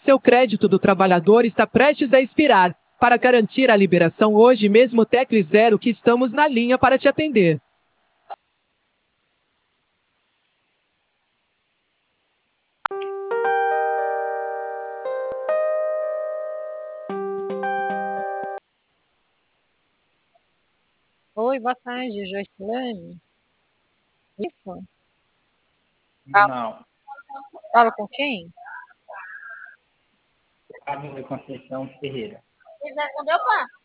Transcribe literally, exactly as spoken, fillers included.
Seu crédito do trabalhador está prestes a expirar. Para garantir a liberação hoje mesmo, tecle zero que estamos na linha para te atender. Oi, boa tarde, Joycelane. Isso? Não. Fala com quem? Fábio Conceição Ferreira. Você respondeu, pá?